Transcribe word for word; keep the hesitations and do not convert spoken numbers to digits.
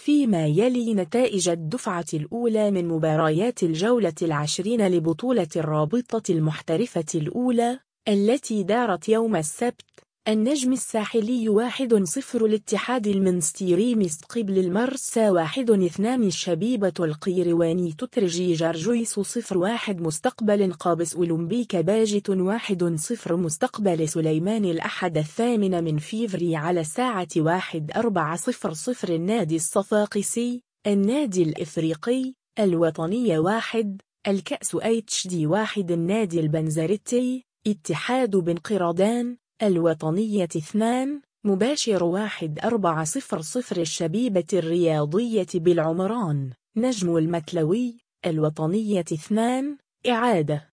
فيما يلي نتائج الدفعة الأولى من مباريات الجولة العشرين لبطولة الرابطة المحترفة الأولى التي دارت يوم السبت. النجم الساحلي واحد صفر الاتحاد المنستيري مستقبل المرسى واحد اثنان الشبيبة القيرواني تترجي جرجويس صفر واحد مستقبل قابس أولمبيك باجت واحد صفر مستقبل سليمان الأحد الثامن من فيفري على الساعة واحد أربعة صفر صفر النادي الصفاقسي النادي الإفريقي الوطنية واحد الكأس اتش دي واحد النادي البنزرتي اتحاد بن قردان الوطنية اثنان مباشر واحد أربعة صفر صفر الشبيبة الرياضية بالعمران نجم المتلوي الوطنية اثنان إعادة